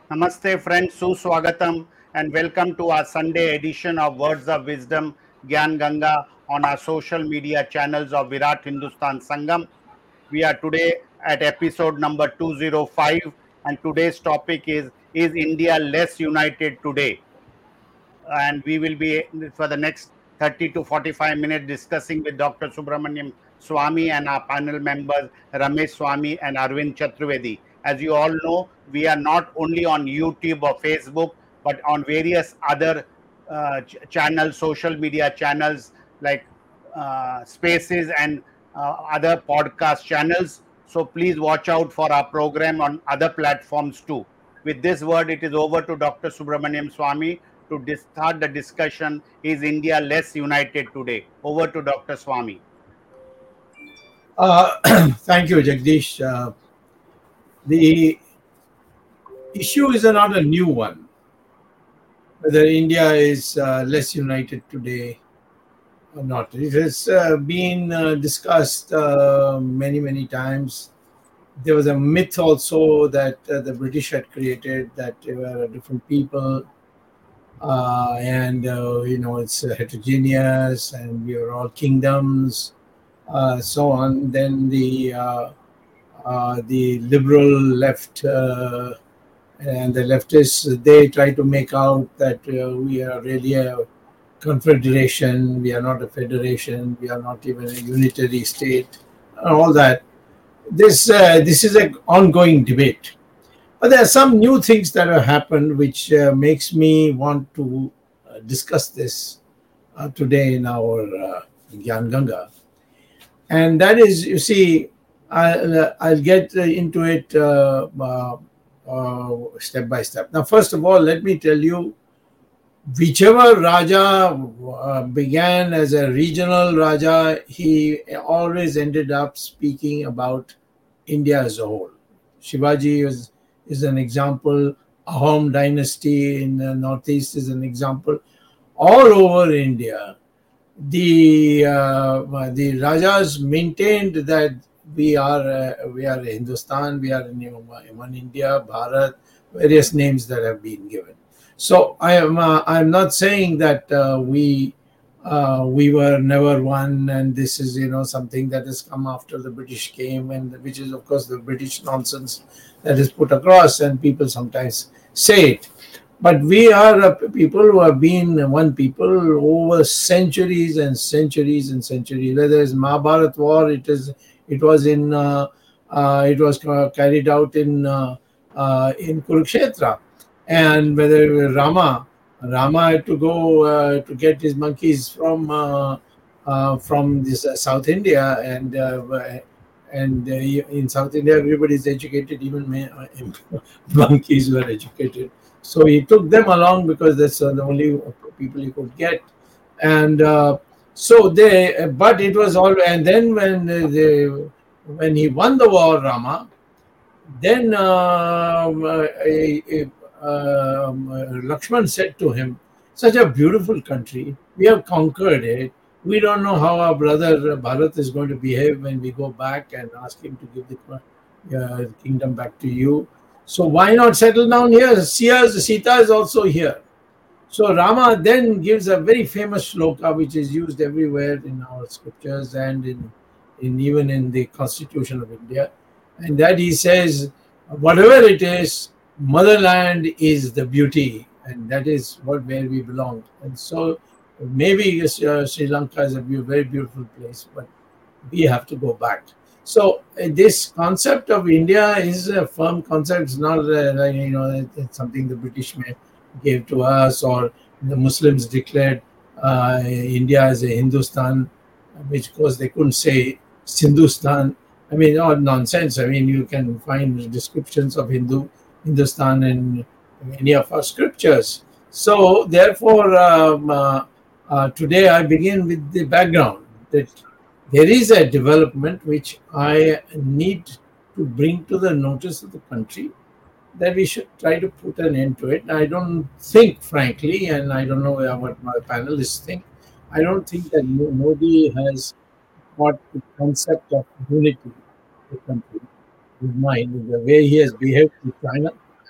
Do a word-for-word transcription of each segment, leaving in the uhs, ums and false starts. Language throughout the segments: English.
Namaste, friends. Suswagatam, and welcome to our Sunday edition of Words of Wisdom, Gyan Ganga, on our social media channels of Virat Hindustan Sangam. We are today at episode number two oh five, and today's topic is Is India less united today? And we will be for the next thirty to forty-five minutes discussing with Doctor Subramaniam Swami and our panel members Ramesh Swami and Arvind Chaturvedi. As you all know, we are not only on YouTube or Facebook, but on various other uh, ch- channels, social media channels like uh, Spaces and uh, other podcast channels. So please watch out for our program on other platforms too. With this word, it is over to Doctor Subramaniam Swami to dis- start the discussion. Is India less united today? Over to Doctor Swami. Uh, Thank you, Jagdish. Uh, the issue is not a new one. Whether India is uh, less united today or not, it has uh, been uh, discussed uh, many, many times. There was a myth also that uh, the British had created that they were different people, uh, and uh, you know it's uh, heterogeneous, and we are all kingdoms, uh, so on. Then the uh, uh, the liberal left uh, and the leftists, they try to make out that uh, we are really a confederation, we are not a federation, we are not even a unitary state, and all that. This uh, this is an ongoing debate. But there are some new things that have happened which uh, makes me want to uh, discuss this uh, today in our uh, Gyan Ganga. And that is, you see, I'll, uh, I'll get uh, into it uh, uh, uh, step by step. Now, first of all, let me tell you, whichever Raja uh, began as a regional Raja, he always ended up speaking about India as a whole. Shivaji is, is an example. Ahom dynasty in the northeast is an example. All over India, the uh, the Rajas maintained that we are uh, we are Hindustan, we are in you know, one India, Bharat, various names that have been given. So I am uh, I'm not saying that uh, we uh, we were never one, and this is you know something that has come after the British came, and which is of course the British nonsense that is put across, and people sometimes say it. But we are uh, people who have been one people over centuries and centuries and centuries. Whether it's Mahabharat war, it is it was in uh, uh, it was ca- carried out in uh, uh, in Kurukshetra, and whether it was Rama, Rama had to go uh, to get his monkeys from uh, uh, from this uh, South India, and uh, and uh, in South India everybody is educated, even ma- monkeys were educated. So he took them along because that's uh, the only people he could get, and uh, so they. But it was all. And then when uh, they, when he won the war, Rama, then um, uh, a, a, um, uh, Lakshman said to him, "Such a beautiful country. We have conquered it. We don't know how our brother Bharat is going to behave when we go back and ask him to give the uh, kingdom back to you. So why not settle down here? Sita, Sita is also here." So Rama then gives a very famous shloka which is used everywhere in our scriptures and in, in even in the Constitution of India, and that he says, whatever it is, motherland is the beauty, and that is what where we belong. And so maybe uh, Sri Lanka is a beau- very beautiful place, but we have to go back. So uh, this concept of India is a firm concept. It's not uh, like, you know it- it's something the British may gave to us, or the Muslims declared uh, India as a Hindustan, which of course they couldn't say Sindustan. I mean, all nonsense. I mean, you can find descriptions of Hindu Hindustan in many of our scriptures. So therefore, um, uh, uh, today I begin with the background that there is a development which I need to bring to the notice of the country, that we should try to put an end to it. I don't think, frankly, and I don't know what my panelists think, I don't think that Mo- Modi has got the concept of unity of the country in mind, the way he has behaved to China.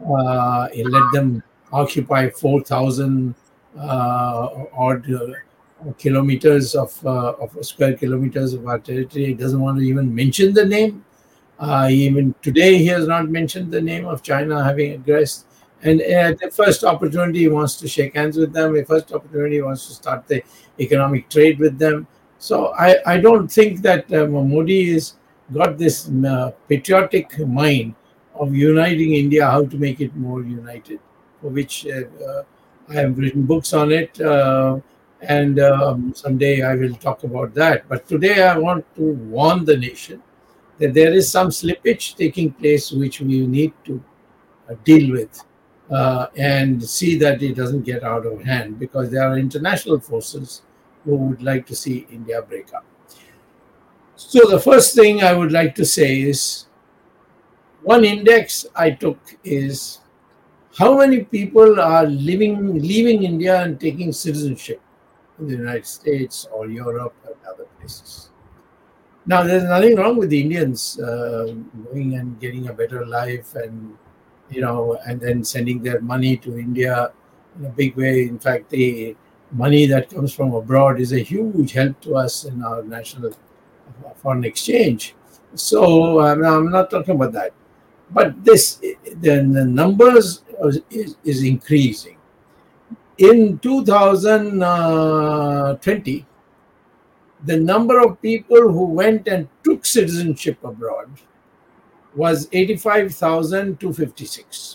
Uh, he let them occupy four thousand uh, odd uh, kilometers of, uh, of square kilometers of our territory. He doesn't want to even mention the name. Uh, even today, he has not mentioned the name of China having aggressed. And at the first opportunity, he wants to shake hands with them. The first opportunity, he wants to start the economic trade with them. So I, I don't think that uh, Modi has got this uh, patriotic mind of uniting India, how to make it more united, for which uh, uh, I have written books on it. Uh, and um, someday I will talk about that. But today I want to warn the nation that there is some slippage taking place which we need to uh, deal with uh, and see that it doesn't get out of hand, because there are international forces who would like to see India break up. So the first thing I would like to say is, one index I took is how many people are living leaving India and taking citizenship in the United States or Europe and other places. Now, there's nothing wrong with the Indians uh, going and getting a better life, and you know, and then sending their money to India in a big way. In fact, the money that comes from abroad is a huge help to us in our national foreign exchange. So um, I'm not talking about that, but this then the numbers is, is increasing. In two thousand twenty, the number of people who went and took citizenship abroad was eighty-five thousand two hundred fifty-six.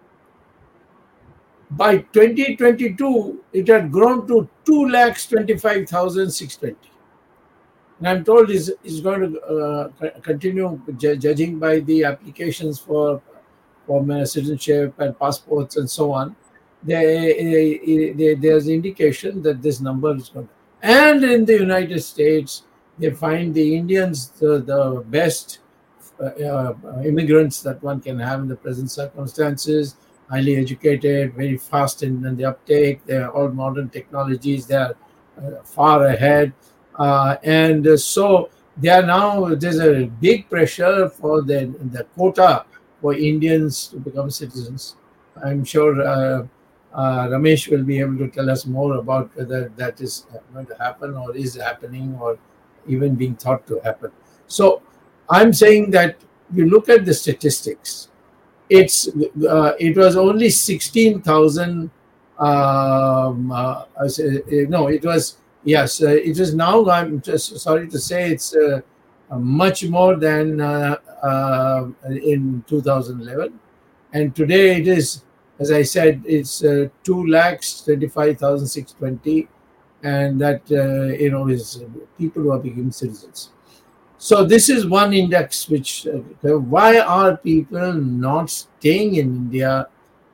By twenty twenty-two, it had grown to two lakh twenty-five thousand six hundred twenty. And I'm told is is going to uh, continue ju- judging by the applications for, for citizenship and passports and so on. They, they, there's indication that this number is going to. And in the United States, they find the Indians the, the best uh, uh, immigrants that one can have in the present circumstances. Highly educated, very fast in, in the uptake. They're all modern technologies. They're uh, far ahead. Uh, and uh, so they are now, there's a big pressure for the, the quota for Indians to become citizens. I'm sure uh, uh, Ramesh will be able to tell us more about whether that is going to happen or is happening or even being thought to happen. So I'm saying that you look at the statistics, it's uh, it was only sixteen thousand. Um, uh, no, it was yes, uh, it is now. I'm just sorry to say it's uh, much more than uh, uh, in two thousand eleven, and today it is, as I said, it's uh, two lakhs twenty-five thousand six hundred twenty, and that uh, you know is people who are becoming citizens. So this is one index which, uh, why are people not staying in India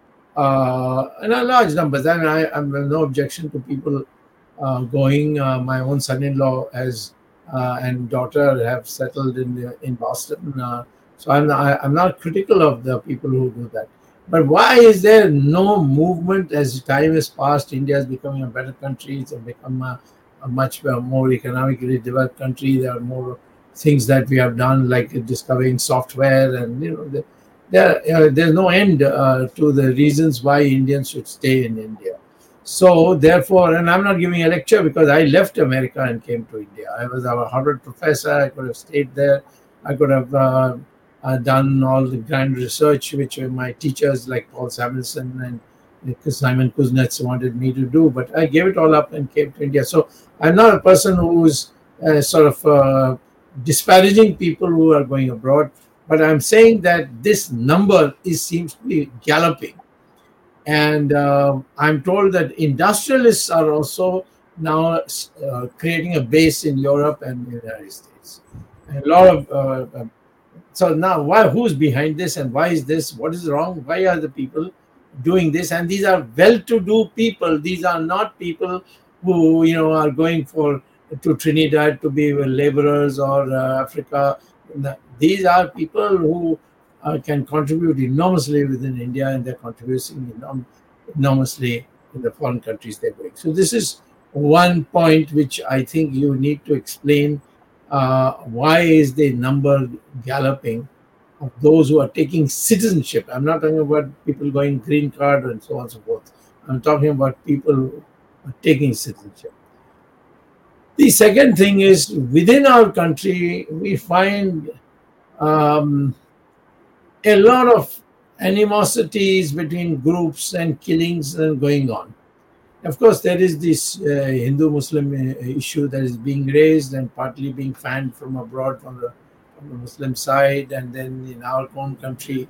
uh, in a large numbers? And I, I have no objection to people uh, going. Uh, my own son-in-law has uh, and daughter have settled in the, in Boston. Uh, so I'm I, I'm not critical of the people who do that. But why is there no movement as time has passed? India is becoming a better country. It's become a, a much more economically developed country. There are more things that we have done, like discovering software, and you know, the, there uh, there's no end uh, to the reasons why Indians should stay in India. So therefore, and I'm not giving a lecture because I left America and came to India. I was a Harvard professor. I could have stayed there. I could have uh, uh, done all the grand research which my teachers like Paul Samuelson and Simon Kuznets wanted me to do, but I gave it all up and came to India. So I'm not a person who's uh, sort of uh, disparaging people who are going abroad, but I'm saying that this number is seems to be galloping, and uh, I'm told that industrialists are also now uh, creating a base in Europe and the United States. And a lot of uh, so now, why? Who's behind this, and why is this? What is wrong? Why are the people doing this? And these are well-to-do people. These are not people who you know are going for to Trinidad to be laborers or uh, Africa. These are people who uh, can contribute enormously within India, and they're contributing enorm- enormously in the foreign countries they're going. So this is one point which I think you need to explain. Uh, why is the number galloping? of those who are taking citizenship. I'm not talking about people going green card and so on and so forth. I'm talking about people who are taking citizenship. The second thing is, within our country, we find um, a lot of animosities between groups and killings and going on. Of course, there is this uh, Hindu-Muslim uh, issue that is being raised and partly being fanned from abroad, from the, from the Muslim side. And then in our own country,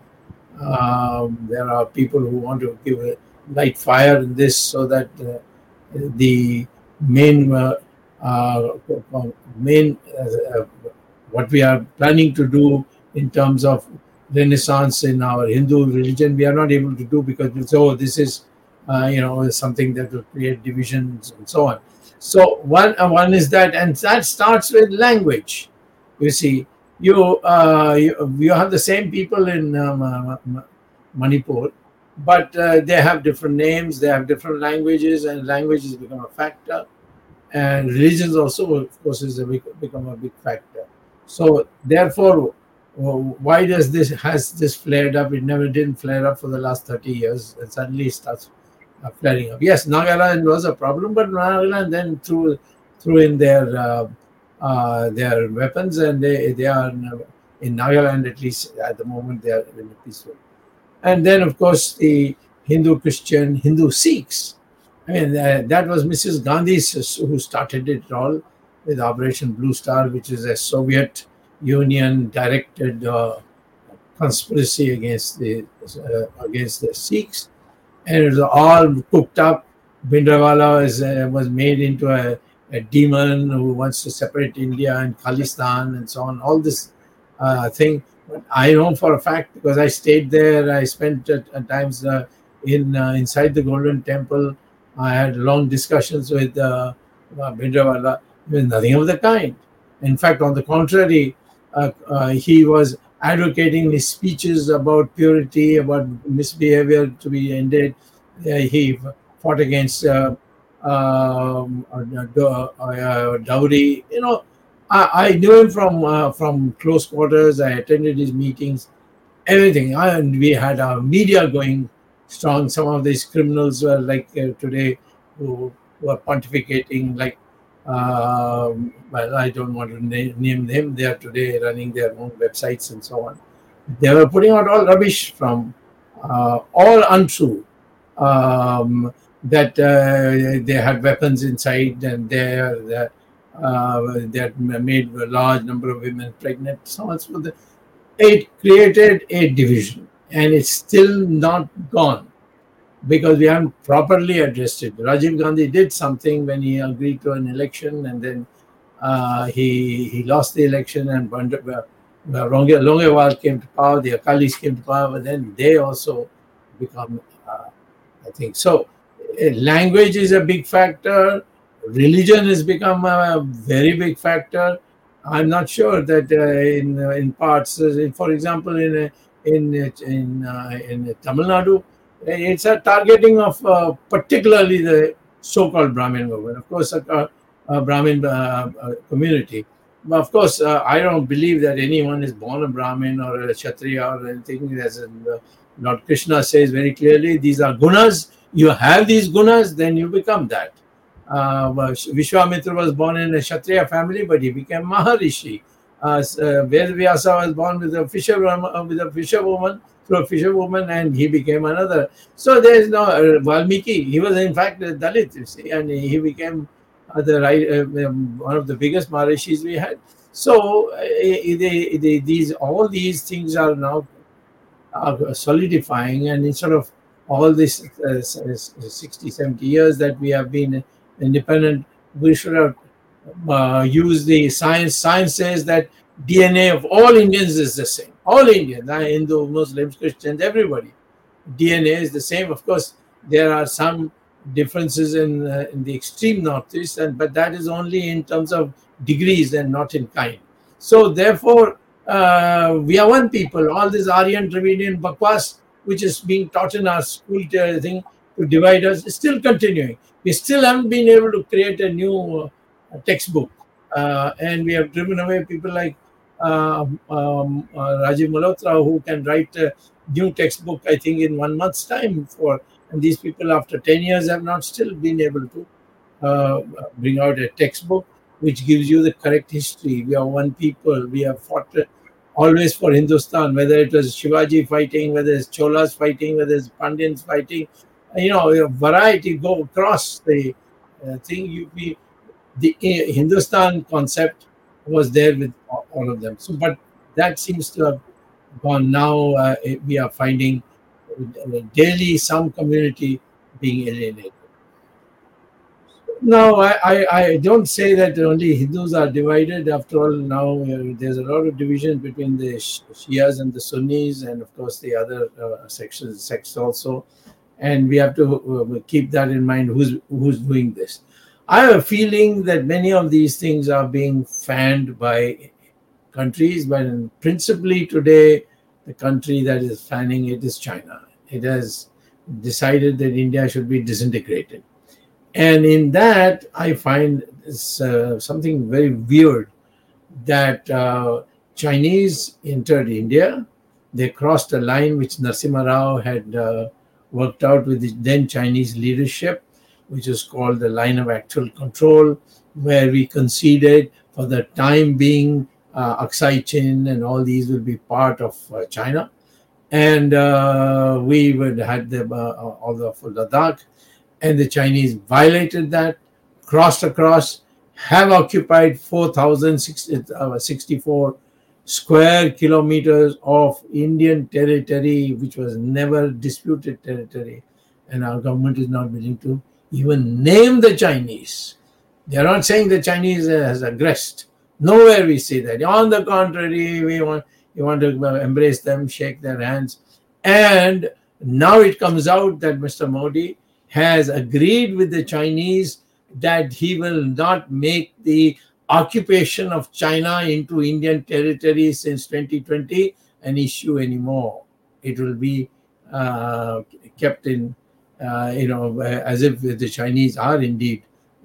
um, there are people who want to give a light fire in this, so that uh, the main, uh, uh, main uh, what we are planning to do in terms of renaissance in our Hindu religion, we are not able to do, because we say, oh, this is Uh, you know, something that will create divisions and so on. So one uh, one is that, and that starts with language. You see, you uh, you, you have the same people in um, uh, Manipur, but uh, they have different names, they have different languages, and languages become a factor. And religions also, of course, is a big, become a big factor. So therefore, why does this has this flared up? It never didn't flare up for the last thirty years, and suddenly it starts Uh, flaring up. Yes, Nagaland was a problem, but Nagaland then threw threw in their uh, uh, their weapons, and they they are in Nagaland, at least at the moment, they are peaceful. And then, of course, the Hindu Christian, Hindu Sikhs. I mean, uh, that was Missus Gandhi who started it all with Operation Blue Star, which is a Soviet Union directed uh, conspiracy against the uh, against the Sikhs. And it was all cooked up. Bhindranwala is, uh, was made into a, a demon who wants to separate India and Khalistan and so on. All this uh, thing. But I know for a fact, because I stayed there. I spent at, at times uh, in uh, inside the Golden Temple. I had long discussions with uh, uh, Bhindranwala. There was nothing of the kind. In fact, on the contrary, uh, uh, he was advocating his speeches about purity, about misbehavior to be ended. Uh, he fought against uh, um, uh, uh, dowry. You know, I, I knew him from uh, from close quarters. I attended his meetings, everything. And we had our media going strong. Some of these criminals were like uh, today who were pontificating, like Um, well, I don't want to name, name them. They are today running their own websites and so on. They were putting out all rubbish from uh, all untrue. Um, that uh, they had weapons inside, and they uh, they had made a large number of women pregnant. So on. So the, it created a division, and it's still not gone, because we haven't properly addressed it. Rajiv Gandhi did something when he agreed to an election, and then uh, he he lost the election, and Longewal came to power, the Akalis came to power, but then they also become, uh, I think. So uh, language is a big factor. Religion has become a very big factor. I'm not sure that uh, in uh, in parts, uh, for example, in uh, in in uh, in Tamil Nadu, it's a targeting of uh, particularly the so-called Brahmin movement. Of course, a, a Brahmin uh, uh, community. But of course, uh, I don't believe that anyone is born a Brahmin or a Kshatriya or anything. As in, uh, Lord Krishna says very clearly, these are gunas. You have these gunas, then you become that. Uh, Vishwamitra was born in a Kshatriya family, but he became Maharishi. Uh, uh, Vedvyasa was born with a fisher uh, with a fisherwoman. through a fisherwoman, and he became another. So there is no uh, Valmiki. He was in fact a Dalit, you see, and he became uh, the right uh, um, one of the biggest Maharishis we had. So uh, they, they, these all these things are now uh, solidifying, and instead of all this uh, sixty, seventy years that we have been independent, we should have uh, used the science. Science says that D N A of all Indians is the same. All Indians, Hindu, Muslims, Christians, everybody. D N A is the same. Of course, there are some differences in uh, in the extreme northeast, and but that is only in terms of degrees and not in kind. So therefore, uh, we are one people. All this Aryan, Dravidian, Bakwas, which is being taught in our school uh, thing to divide us, is still continuing. We still haven't been able to create a new uh, textbook, uh, and we have driven away people like um, um, uh, Rajiv Malhotra, who can write a new textbook, I think, in one month's time. For and these people, after ten years, have not still been able to uh, bring out a textbook which gives you the correct history. We are one people. We have fought uh, always for Hindustan, whether it was Shivaji fighting, whether it's Cholas fighting, whether it's Pandyans fighting. You know, a variety go across the uh, thing. You be the uh, Hindustan concept was there with all all of them. So, but that seems to have gone now. Uh, we are finding uh, daily some community being alienated. No, I, I, I don't say that only Hindus are divided. After all, now uh, there's a lot of division between the Sh- Shias and the Sunnis, and of course the other uh, sections, sects also. And we have to uh, keep that in mind. Who's who's doing this? I have a feeling that many of these things are being fanned by countries, but principally today, the country that is fanning it is China. It has decided that India should be disintegrated. And in that, I find this, uh, something very weird that uh, Chinese entered India. They crossed a line which Narasimha Rao had uh, worked out with the then Chinese leadership, which is called the line of actual control, where we conceded for the time being uh, Aksai Chin and all these will be part of uh, China. And uh, we would had the, uh, all of Ladakh, and the Chinese violated that, crossed across, have occupied four thousand sixty-four square kilometers of Indian territory, which was never disputed territory. And our government is not willing to even name the Chinese. They are not saying the Chinese has aggressed. Nowhere we see that. On the contrary, we want, we want to embrace them, shake their hands. And now it comes out that Mister Modi has agreed with the Chinese that he will not make the occupation of China into Indian territory since twenty twenty an issue anymore. It will be uh, kept in, uh, you know, as if the Chinese are indeed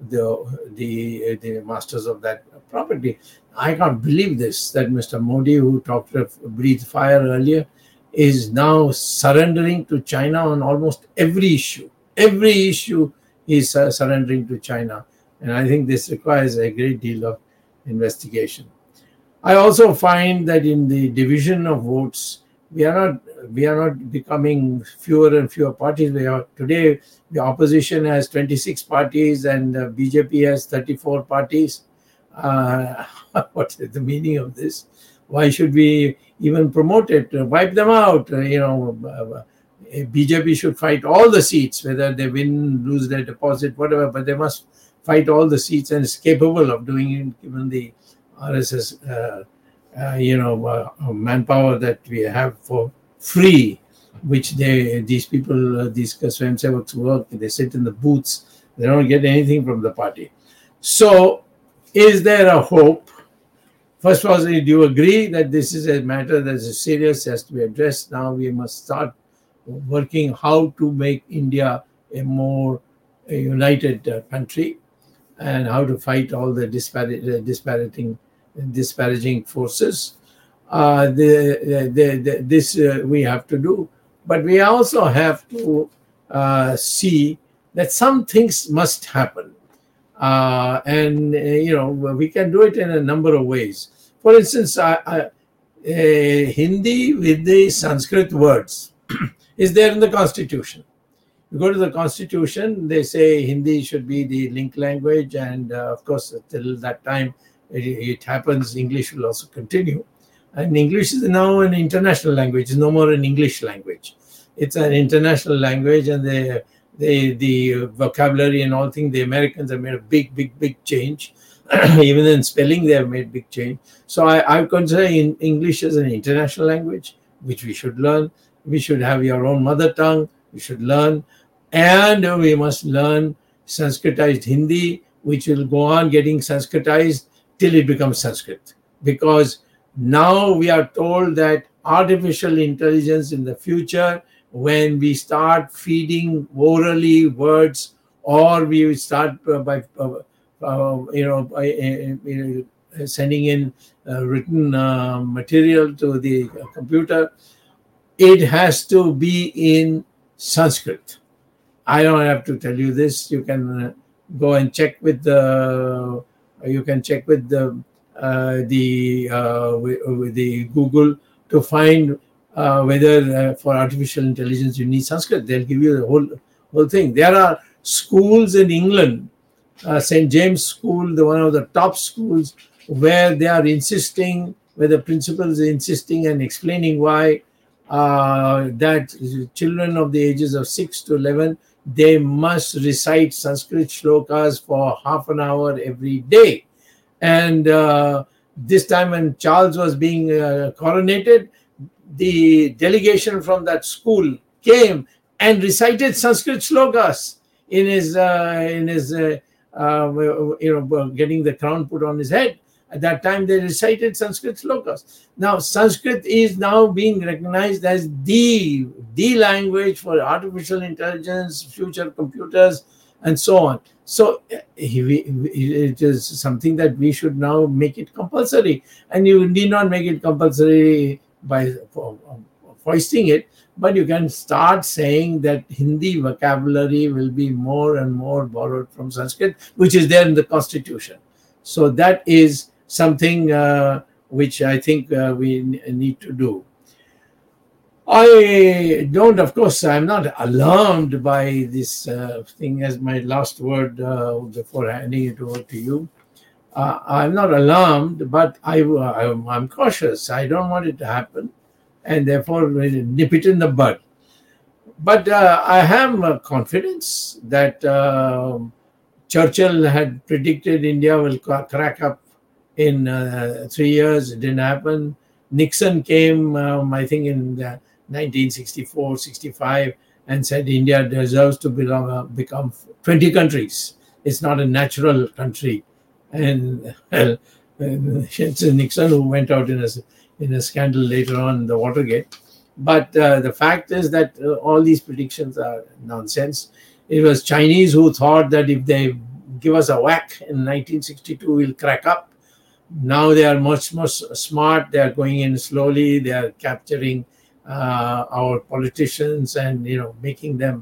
the the the masters of that property. I can't believe this, that Mister Modi, who talked of breathe fire earlier, is now surrendering to China on almost every issue. Every issue is uh, surrendering to China. And I think this requires a great deal of investigation. I also find that in the division of votes, we are not we are not becoming fewer and fewer parties. We are today the opposition has twenty-six parties and uh, B J P has thirty-four parties. Uh, what is the meaning of this? Why should we even promote it? Wipe them out. Uh, you know, uh, B J P should fight all the seats, whether they win, lose their deposit, whatever. But they must fight all the seats and is capable of doing it, given the R S S, uh, uh, you know, uh, manpower that we have for free, which they these people, uh, these Swayamsevaks work. They sit in the booths. They don't get anything from the party. So, is there a hope? First of all, do you agree that this is a matter that is serious, has to be addressed? Now we must start working how to make India a more a united uh, country, and how to fight all the disparate, uh, disparaging, disparaging forces. Uh, the, the, the, this uh, we have to do, but we also have to uh, see that some things must happen, uh, and uh, you know we can do it in a number of ways. For instance, uh, uh, Hindi with the Sanskrit words is there in the Constitution. You go to the Constitution, they say Hindi should be the link language, and uh, of course, till that time it, it happens, English will also continue. And English is now an international language, it's no more an English language. It's an international language, and the the the vocabulary and all things, the Americans have made a big, big, big change. Even in spelling, they have made big change. So I, I consider in English as an international language, which we should learn. We should have your own mother tongue. We should learn. And we must learn Sanskritized Hindi, which will go on getting Sanskritized till it becomes Sanskrit. Because now we are told that artificial intelligence in the future, when we start feeding orally words, or we start uh, by uh, uh, you know by, uh, sending in uh, written uh, material to the computer, it has to be in Sanskrit. I don't have to tell you this. You can uh, go and check with the. You can check with the uh, the uh, with, with the Google to find uh, whether uh, for artificial intelligence you need Sanskrit. They'll give you the whole whole thing. There are schools in England, uh, Saint James School, the one of the top schools, where they are insisting, where the principal is insisting and explaining why uh, that children of the ages of six to eleven, they must recite Sanskrit shlokas for half an hour every day. And uh, this time when Charles was being uh, coronated, the delegation from that school came and recited Sanskrit shlokas in his, uh, in his uh, uh, you know, getting the crown put on his head. At that time, they recited Sanskrit slokas. Now, Sanskrit is now being recognized as the, the language for artificial intelligence, future computers, and so on. So it is something that we should now make it compulsory. And you need not make it compulsory by foisting it, but you can start saying that Hindi vocabulary will be more and more borrowed from Sanskrit, which is there in the Constitution. So that is something uh, which I think uh, we need to do. I don't, of course, I'm not alarmed by this uh, thing as my last word uh, before handing it over to you. Uh, I'm not alarmed, but I, I, I'm cautious. I don't want it to happen, and therefore nip it in the bud. But uh, I have uh, confidence that uh, Churchill had predicted India will crack up in uh, three years. It didn't happen. Nixon came, um, I think, in uh, nineteen sixty-four, sixty-five, and said India deserves to belong, uh, become twenty countries. It's not a natural country. And uh, Nixon, who went out in a, in a scandal later on, the Watergate. But uh, the fact is that uh, all these predictions are nonsense. It was Chinese who thought that if they give us a whack in nineteen sixty-two, we'll crack up. Now they are much more smart. They are going in slowly. They are capturing uh, our politicians and, you know, making them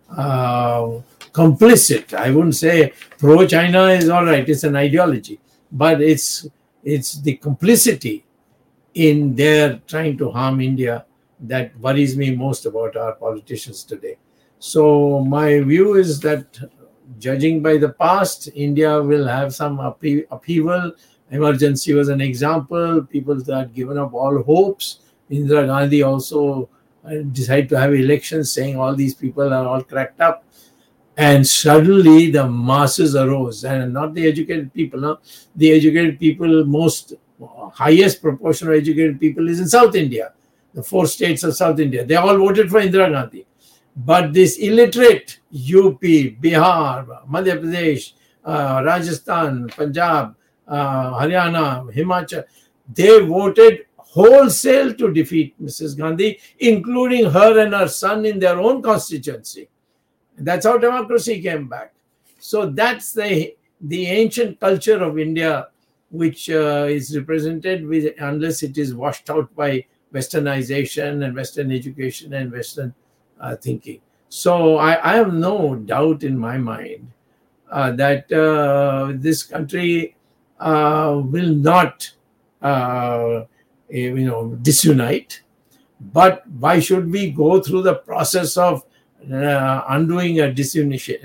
uh, complicit. I wouldn't say pro-China is all right. It's an ideology, but it's it's the complicity in their trying to harm India that worries me most about our politicians today. So my view is that, judging by the past, India will have some uphe- upheaval. Emergency was an example. People had given up all hopes. Indira Gandhi also decided to have elections, saying all these people are all cracked up. And suddenly the masses arose, and not the educated people. No? The educated people, most highest proportion of educated people is in South India, the four states of South India. They all voted for Indira Gandhi. But this illiterate U P, Bihar, Madhya Pradesh, uh, Rajasthan, Punjab, uh, Haryana, Himachal, they voted wholesale to defeat Missus Gandhi, including her and her son in their own constituency. That's how democracy came back. So that's the, the ancient culture of India, which uh, is represented with, unless it is washed out by westernization and Western education and Western uh, thinking. So I, I have no doubt in my mind uh, that uh, this country uh, will not, uh, you know, disunite. But why should we go through the process of uh, undoing a disunited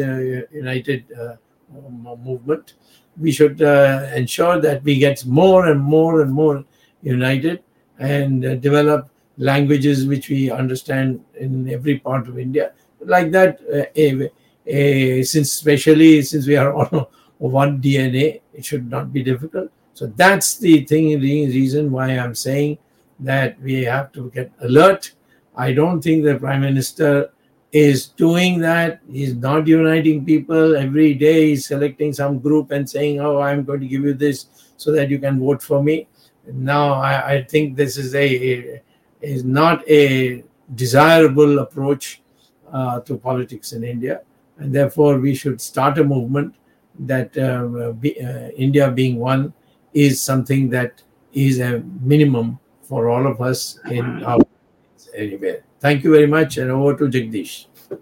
uh, uh, movement? We should uh, ensure that we get more and more and more united and uh, develop languages which we understand in every part of India. Like that, uh, a, a, since especially since we are all one D N A, it should not be difficult. So that's the thing, the reason why I'm saying that we have to get alert. I don't think the Prime Minister is doing that. He's not uniting people. Every day he's selecting some group and saying, oh, I'm going to give you this so that you can vote for me. Now, I, I think this is a, is not a desirable approach uh, to politics in India. And therefore, we should start a movement that uh, be, uh, India being one is something that is a minimum for all of us in our anywhere. Thank you very much, and over to Jagdish.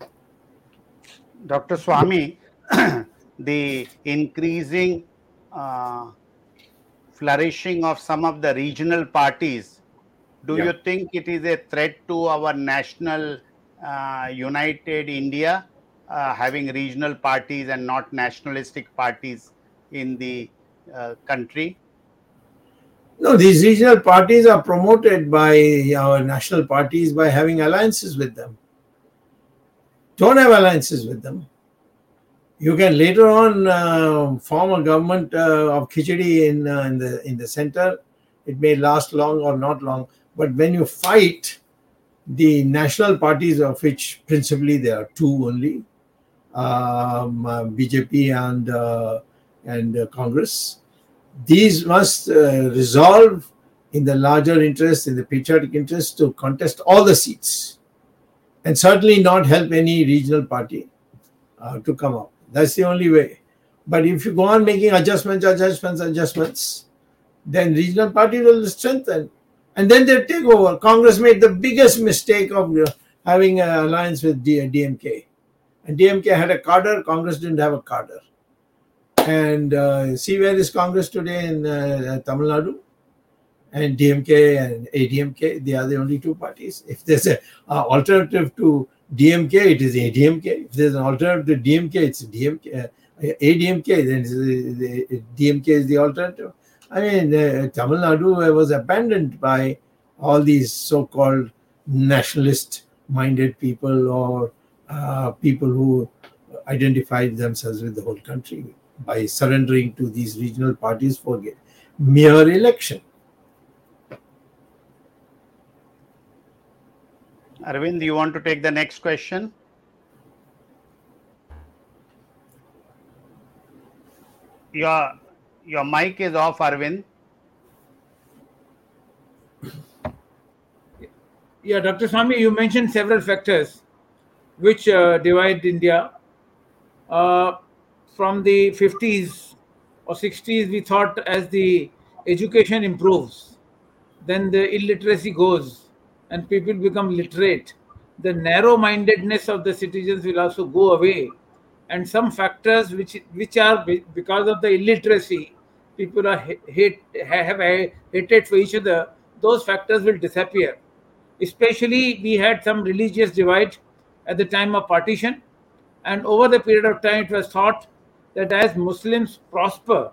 Doctor Swami, the increasing uh, flourishing of some of the regional parties, do Yeah. you think it is a threat to our national uh, united India, uh, having regional parties and not nationalistic parties in the uh, country? No, these regional parties are promoted by our national parties by having alliances with them. Don't have alliances with them. You can later on uh, form a government uh, of khichdi in uh, in the in the center. It may last long or not long, but when you fight the national parties, of which principally there are two only, um, uh, B J P and uh, and uh, Congress, these must uh, resolve in the larger interest, in the patriotic interest, to contest all the seats, and certainly not help any regional party uh, to come up. That's the only way. But if you go on making adjustments, adjustments, adjustments, then regional party will strengthen, and then they take over. Congress made the biggest mistake of uh, having an alliance with D- DMK, and D M K had a cadre. Congress didn't have a cadre. And uh, see where is Congress today in uh, Tamil Nadu? And D M K and A D M K, they are the only two parties. If there's an uh, alternative to D M K, it is A D M K. If there's an alternative to D M K, it's D M K. Uh, A D M K, then it's, uh, D M K is the alternative. I mean, uh, Tamil Nadu was abandoned by all these so-called nationalist-minded people, or uh, people who identified themselves with the whole country, by surrendering to these regional parties for mere election. Arvind, you want to take the next question? Your, your mic is off, Arvind. Yeah, Doctor Swami, you mentioned several factors which uh, divide India. Uh, from the fifties or sixties, we thought as the education improves, then the illiteracy goes and people become literate. The narrow-mindedness of the citizens will also go away. And some factors which which are because of the illiteracy, people are hate, have a hatred for each other, those factors will disappear. Especially, we had some religious divide at the time of partition, and over the period of time, it was thought that as Muslims prosper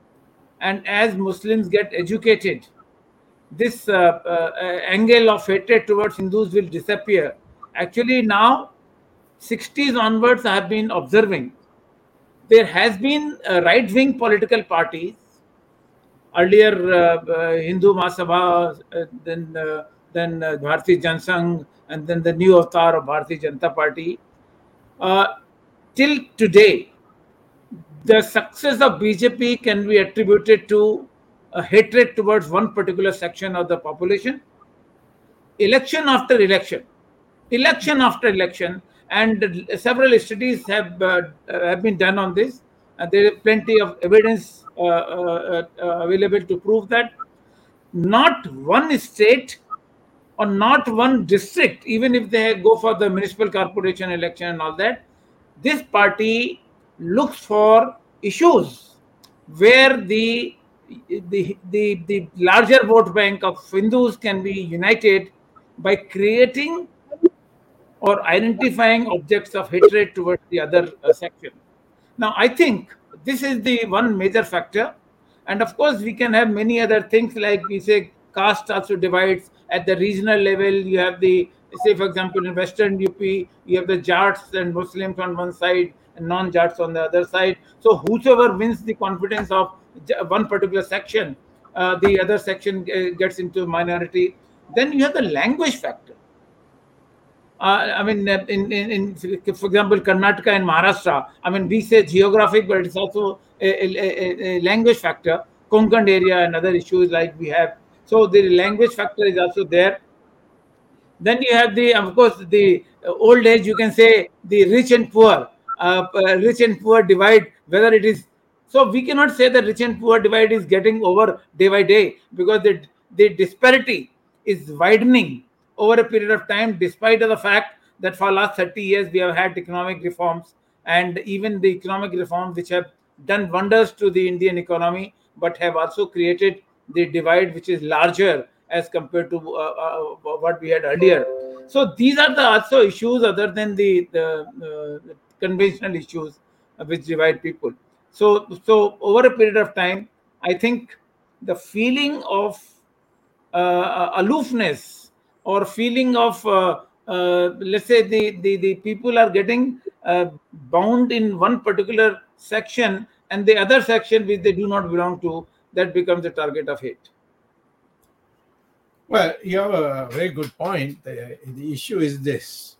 and as Muslims get educated, this uh, uh, angle of hatred towards Hindus will disappear. Actually, now, sixties onwards, I have been observing, there has been uh, right-wing political parties. Earlier, uh, uh, Hindu Mahasabha, uh, then uh, then uh, Bharatiya Janasangh, and then the new avatar of Bharatiya Janata Party. Uh, till today, the success of B J P can be attributed to a hatred towards one particular section of the population. Election after election, election after election, and several studies have uh, have been done on this, and there is plenty of evidence uh, uh, uh, available to prove that not one state or not one district, even if they go for the municipal corporation election and all that, this party looks for issues where the the the, the larger vote bank of Hindus can be united by creating or identifying objects of hatred towards the other uh, section. Now, I think this is the one major factor. And of course, we can have many other things, like we say caste also divides. At the regional level, you have the, say, for example, in Western U P, you have the Jats and Muslims on one side and non-Jats on the other side. So whosoever wins the confidence of one particular section, uh, the other section uh, gets into minority. Then you have the language factor. Uh, I mean, in, in, in, for example, Karnataka and Maharashtra, I mean, we say geographic, but it's also a, a, a language factor. Konkan area and other issues like we have. So the language factor is also there. Then you have the, of course, the old age, you can say the rich and poor. Uh, rich and poor divide, whether it is So we cannot say the rich and poor divide is getting over day by day, because the, the disparity is widening over a period of time, despite of the fact that for last thirty years we have had economic reforms, and even the economic reforms which have done wonders to the Indian economy, but have also created the divide which is larger as compared to uh, uh, what we had earlier. So these are the also issues other than the, the uh, conventional issues uh, which divide people. So, so over a period of time, I think the feeling of uh, aloofness, or feeling of uh, uh, let's say the, the the people are getting uh, bound in one particular section, and the other section which they do not belong to, that becomes the target of hate. Well, you have a very good point. The, the issue is this.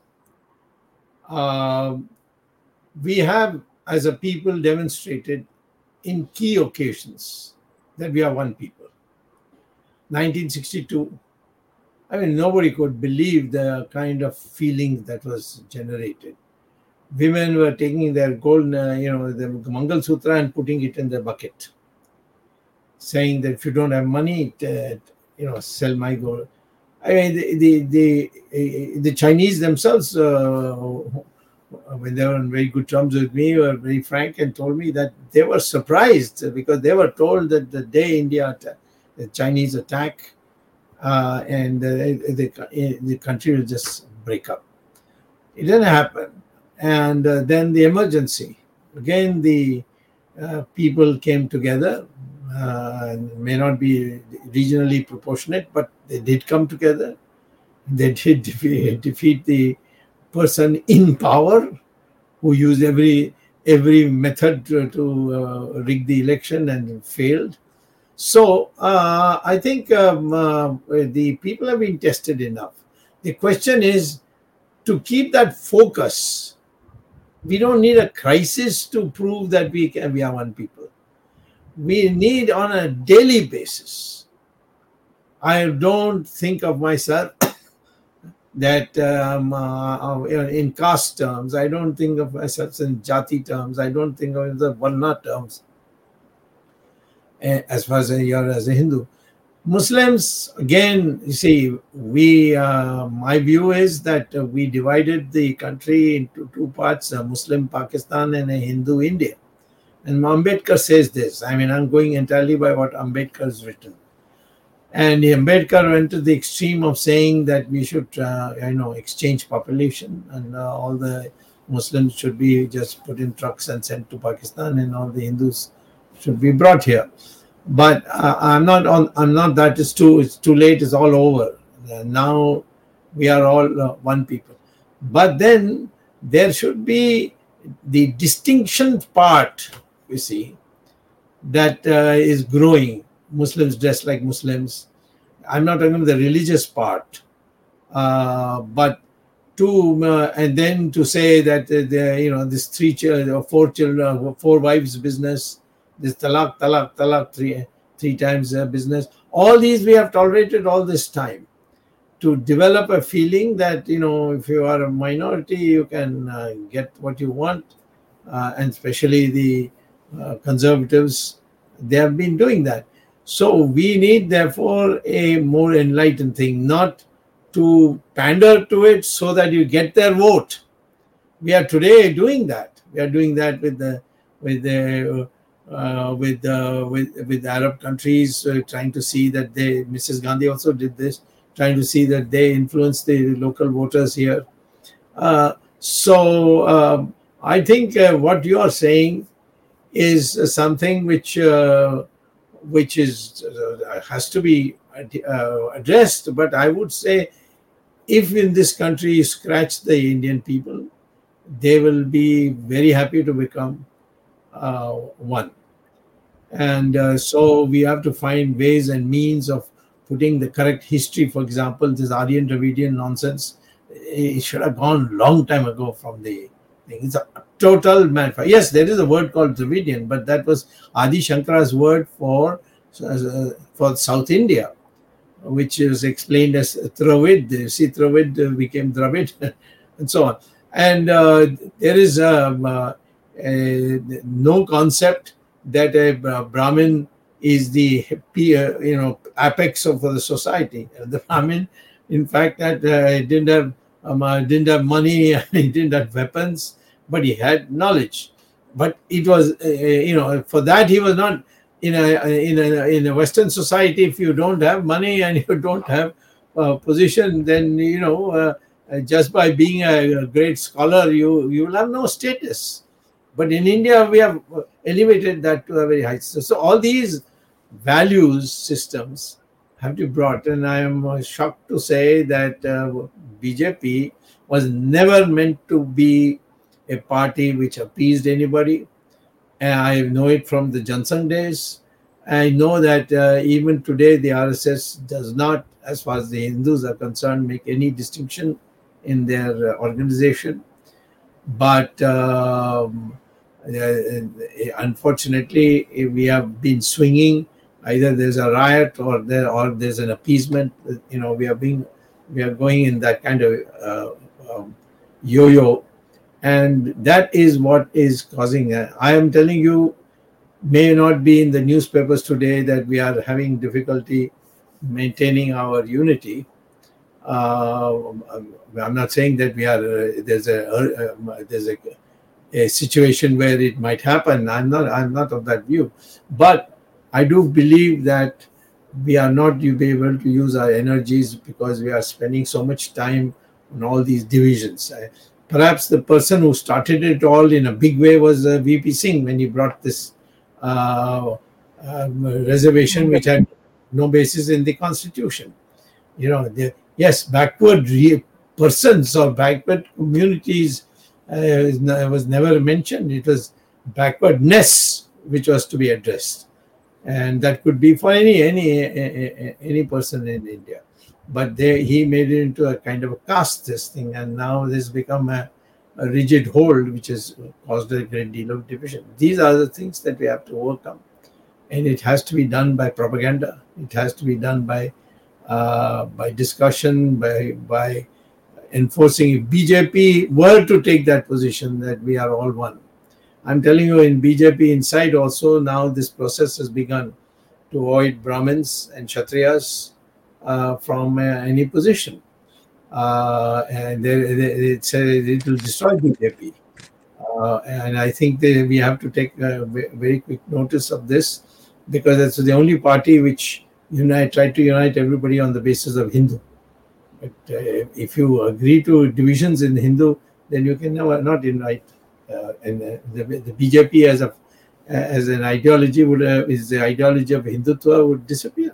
Um, we have, as a people, demonstrated in key occasions that we are one people. nineteen sixty-two, I mean, nobody could believe the kind of feeling that was generated. Women were taking their gold, uh, you know, the Mangal Sutra and putting it in the bucket, saying that if you don't have money, uh, you know, sell my gold. I mean, the the the, the Chinese themselves, uh, when they were on very good terms with me, were very frank and told me that they were surprised because they were told that the day India, the Chinese attack, uh, and uh, the the country will just break up. It didn't happen, and uh, then the emergency. Again, the uh, people came together. Uh, may not be regionally proportionate, but they did come together. They did defeat, defeat the person in power who used every every method to, to uh, rig the election and failed. So uh, I think um, uh, the people have been tested enough. The question is to keep that focus. We don't need a crisis to prove that we can, we are one people. We need on a daily basis. I don't think of myself that um, uh, in caste terms. I don't think of myself in jati terms. I don't think of the varna terms. As far as you're as a Hindu, Muslims, again, you see, we. Uh, my view is that uh, we divided the country into two parts: a Muslim Pakistan and a Hindu India. And Ambedkar says this. I mean, I'm going entirely by what Ambedkar has written. And Ambedkar went to the extreme of saying that we should, uh, you know, exchange population, and uh, all the Muslims should be just put in trucks and sent to Pakistan, and all the Hindus should be brought here. But uh, I'm not on. I'm not that. It's too. It's too late. It's all over. Uh, now we are all uh, one people. But then there should be the distinction part. You see, that uh, is growing. Muslims dress like Muslims. I'm not talking about the religious part, uh, but to uh, and then to say that uh, the, you know, this three children or four children, four wives business, this talaq, talaq, talaq, three three times uh, business. All these we have tolerated all this time to develop a feeling that, you know, if you are a minority, you can uh, get what you want, uh, and especially the uh, conservatives, they have been doing that. So we need, therefore, a more enlightened thing, not to pander to it so that you get their vote. We are today doing that. We are doing that with the with the uh, with uh, with with Arab countries, uh, trying to see that they. Missus Gandhi also did this, trying to see that they influence the local voters here. Uh, so um, I think uh, what you are saying is uh, something which. Uh, which is uh, has to be uh, addressed. But I would say, if in this country you scratch the Indian people, they will be very happy to become uh, one. And uh, so we have to find ways and means of putting the correct history. For example, this Aryan Dravidian nonsense, it should have gone long time ago from the thing. It's a total manufacture. Yes, there is a word called Dravidian, but that was Adi Shankara's word for uh, for South India, which is explained as Dravid. You see, Dravid became Dravid, and so on. And uh, there is um, uh, a, no concept that a Brahmin is the you know apex of the society. The Brahmin, in fact, that uh, didn't have um, uh, didn't have money, he didn't have weapons, but he had knowledge. But it was uh, you know for that he was not in a in a in a Western society. If you don't have money and you don't have a position, then you know uh, just by being a, a great scholar, you you will have no status. But in India, we have elevated that to a very high. So, so all these values systems have to be brought. And I am shocked to say that uh, B J P was never meant to be a party which appeased anybody. And I know it from the Johnson days. I know that uh, even today the R S S does not, as far as the Hindus are concerned, make any distinction in their uh, organization. But um, uh, unfortunately, we have been swinging. Either there's a riot or there or there's an appeasement. You know, we are being we are going in that kind of uh, um, yo-yo, and that is what is causing. Uh, I am telling you, may not be in the newspapers today that we are having difficulty maintaining our unity. Uh, I'm not saying that we are. Uh, there's a uh, there's a, a situation where it might happen. I'm not. I'm not of that view, but I do believe that we are not be able to use our energies because we are spending so much time on all these divisions. Uh, perhaps the person who started it all in a big way was uh, V P Singh when he brought this uh, um, reservation, which had no basis in the constitution. You know, the, yes, backward re- persons or backward communities uh, was never mentioned. It was backwardness which was to be addressed, and that could be for any any any person in India. But they, he made it into a kind of a caste this thing, and now this become a, a rigid hold, which has caused a great deal of division. These are the things that we have to overcome, and it has to be done by propaganda. It has to be done by uh, by discussion, by by enforcing. If B J P were to take that position that we are all one, I'm telling you, in B J P inside also now this process has begun to avoid Brahmins and Kshatriyas uh, from uh, any position. Uh, and they, they, it's, uh, it will destroy B J P. Uh, and I think they, we have to take uh, very quick notice of this, because it's the only party which unite, try to unite everybody on the basis of Hindu. But uh, if you agree to divisions in Hindu, then you can never not unite. Uh, and uh, the, the B J P as a as an ideology would uh, is the ideology of Hindutva would disappear.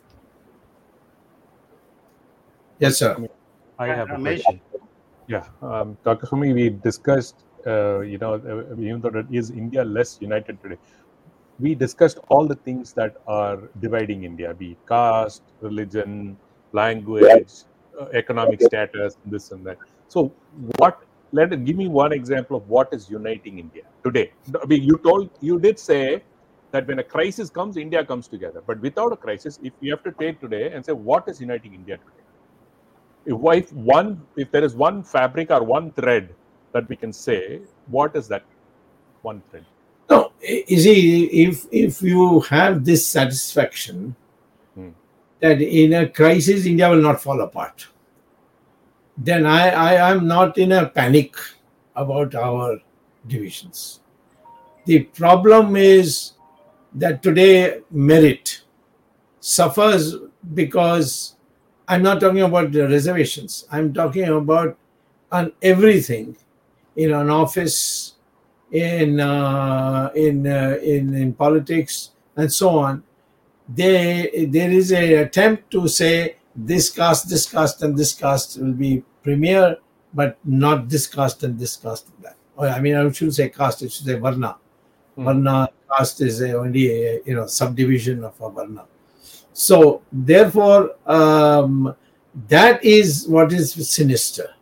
Yes, sir. I have a question. Yeah, um, Doctor Sumi, we discussed, uh, you know, uh, even though it is India less united today, we discussed all the things that are dividing India, be it caste, religion, language, uh, economic status, this and that. So, what? Let give me one example of what is uniting India today. I mean, you told, you did say that when a crisis comes, India comes together. But without a crisis, if you have to take today and say what is uniting India today, if, if one, if there is one fabric or one thread that we can say, what is that one thread? No, you see, if if you have this satisfaction hmm. that in a crisis India will not fall apart, then I, I am not in a panic about our divisions. The problem is that today merit suffers because I'm not talking about the reservations. I'm talking about on everything, in an office, in uh, in, uh, in in politics, and so on. They, there is an attempt to say this caste, this caste, and this caste will be premier, but not this caste and this caste and that. Or, I mean, I shouldn't say caste; it should say varna. Mm. Varna caste is a, only a, you know subdivision of a varna. So therefore, um, that is what is sinister.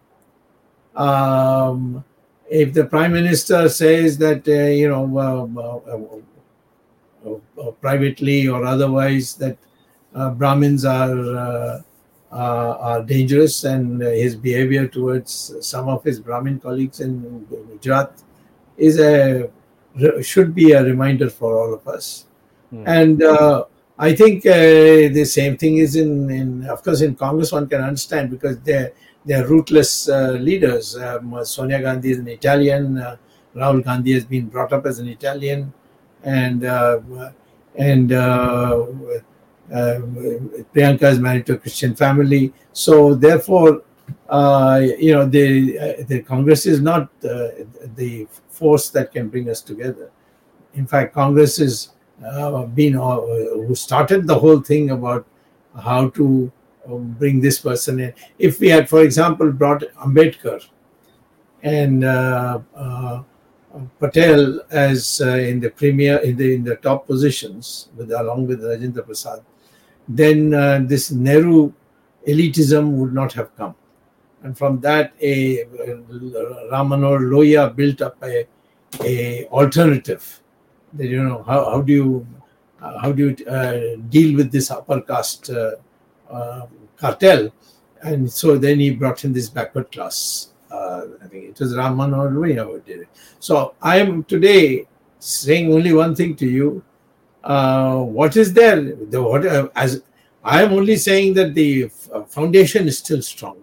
Um, if the Prime Minister says that uh, you know uh, uh, uh, privately or otherwise that uh, Brahmins are uh, Uh, are dangerous, and uh, his behavior towards some of his Brahmin colleagues in Gujarat is a re- should be a reminder for all of us. Hmm. And uh, I think uh, the same thing is in, in, of course, in Congress one can understand because they're they're rootless uh, leaders. Um, Sonia Gandhi is an Italian. Uh, Rahul Gandhi has been brought up as an Italian, and uh, and uh, uh, Priyanka is married to a Christian family. So therefore, uh, you know, the uh, the Congress is not uh, the force that can bring us together. In fact, Congress is uh, been uh, who started the whole thing about how to um, bring this person in. If we had, for example, brought Ambedkar and uh, uh, Patel as uh, in the premier in the in the top positions with along with Rajendra Prasad, then uh, this Nehru elitism would not have come, and from that a, a Ram Manohar Lohia built up a, a alternative. That, you know, how, how do you uh, how do you uh, deal with this upper caste uh, uh, cartel? And so then he brought in this backward class. Uh, I think it was Ram Manohar Lohia who did it. So I am today saying only one thing to you. Uh, what is there? The, what, uh, as I am only saying that the f- foundation is still strong,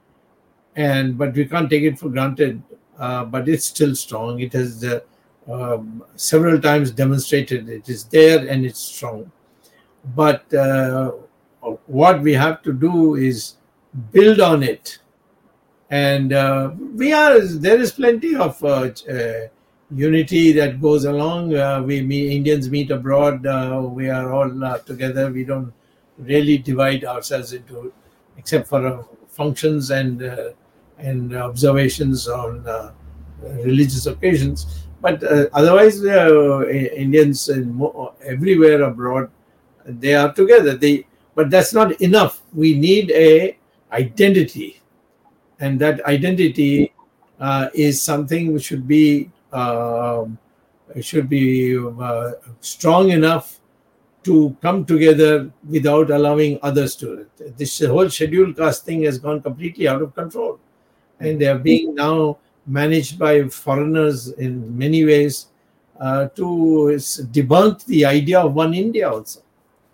and but we can't take it for granted. Uh, but it's still strong. It has uh, um, several times demonstrated it is there and it's strong. But uh, what we have to do is build on it, and uh, we are there is plenty of uh, uh, unity that goes along. Uh, we meet, Indians meet abroad. Uh, we are all uh, together. We don't really divide ourselves into, except for uh, functions and uh, and observations on uh, religious occasions. But uh, otherwise, uh, Indians in mo- everywhere abroad, they are together. They, but that's not enough. We need a identity, and that identity uh, is something which should be uh, should be uh, strong enough to come together without allowing others to. This whole scheduled caste thing has gone completely out of control, and they are being now managed by foreigners in many ways uh, to debunk the idea of one India also.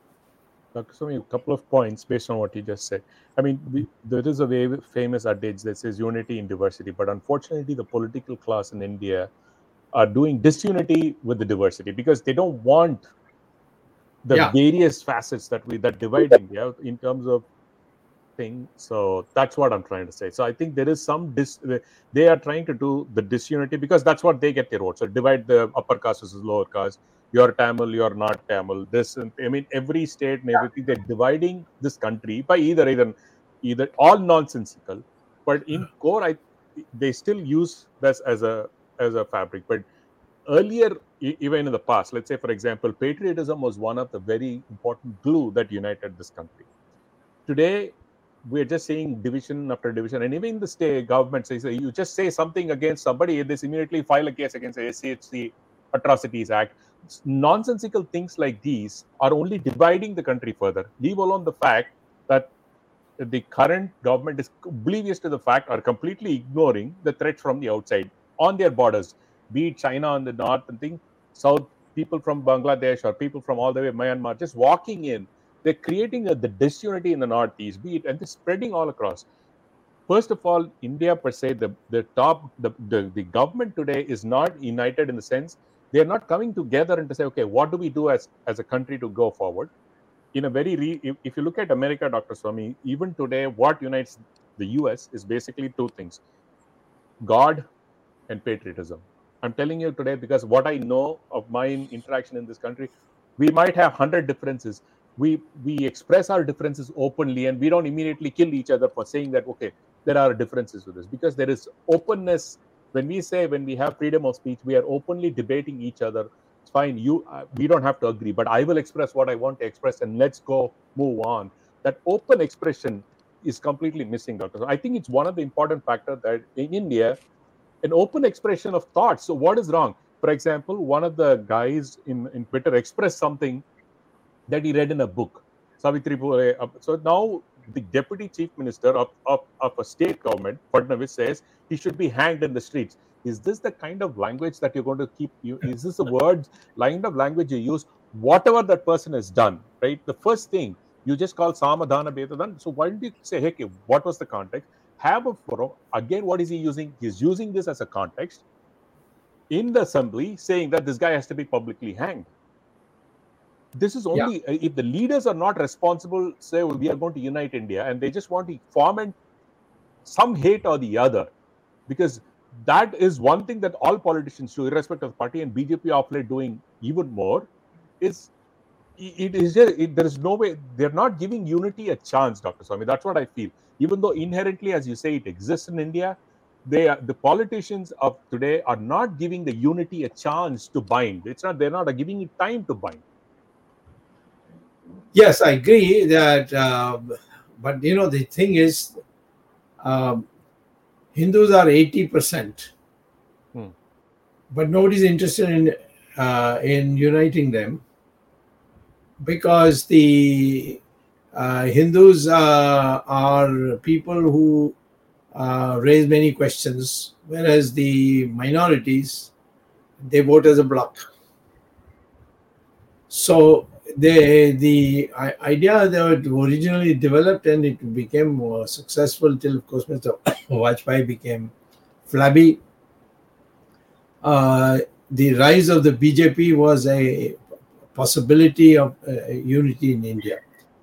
Doctor Swami, a couple of points based on what you just said. I mean, we, there is a very famous adage that says unity in diversity, but unfortunately, the political class in India are doing disunity with the diversity because they don't want the Yeah. various facets that we that divide India in terms of thing. So that's what I'm trying to say. So I think there is some dis. They are trying to do the disunity because that's what they get their votes. So divide the upper caste versus lower caste. You're Tamil, you're not Tamil. This, I mean, every state and everything, they're dividing this country by either either either all nonsensical, but in core, I they still use this as a as a fabric. But earlier, even in the past, let's say for example, patriotism was one of the very important glue that united this country. Today, we're just seeing division after division, and even the state government says you just say something against somebody, they immediately file a case against the S C H C Atrocities Act. Nonsensical things like these are only dividing the country further. Leave alone the fact that the current government is oblivious to the fact or completely ignoring the threat from the outside on their borders, be it China on the north and thing, south, people from Bangladesh or people from all the way Myanmar just walking in. They're creating a, the disunity in the northeast, be it, and they're spreading all across. First of all, India per se, the, the top, the, the, the government today is not united in the sense they're not coming together and to say, okay, what do we do as, as a country to go forward? In a very, re, if, if you look at America, Doctor Swami, even today, what unites the U S is basically two things: God and patriotism. I'm telling you today because what I know of my interaction in this country, we might have one hundred differences. We we express our differences openly, and we don't immediately kill each other for saying that, okay, there are differences with this, because there is openness. When we say, when we have freedom of speech, we are openly debating each other. It's fine. You, uh, we don't have to agree, but I will express what I want to express, and let's go move on. That open expression is completely missing, Doctor. So I think it's one of the important factors that in India, an open expression of thoughts. So what is wrong? For example, one of the guys in, in Twitter expressed something that he read in a book. Savitri Phule. So now the deputy chief minister of, of, of a state government, Fadnavis, says he should be hanged in the streets. Is this the kind of language that you're going to keep? You, is this the words, line of language you use? Whatever that person has done, right? The first thing, you just call Samadhana Bedadan. So why don't you say, hey, okay, what was the context? Have a forum. Again, what is he using? He's using this as a context in the assembly, saying that this guy has to be publicly hanged. This is only yeah. if the leaders are not responsible, say we are going to unite India, and they just want to foment some hate or the other, because that is one thing that all politicians do, irrespective of the party, and B J P of late doing even more. Is it is just, it, there is no way they're not giving unity a chance, Doctor Swami. That's what I feel. Even though inherently, as you say, it exists in India, they are, the politicians of today are not giving the unity a chance to bind. It's not they're not giving it time to bind. Yes, I agree that, uh, but you know, the thing is, um, Hindus are eighty percent, hmm. but nobody's interested in uh, in uniting them, because the uh, Hindus uh, are people who uh, raise many questions, whereas the minorities, they vote as a bloc. So the the idea that originally developed and it became uh, successful till, of course, Mister Vajpayee became flabby. Uh, the rise of the B J P was a possibility of uh, unity in India.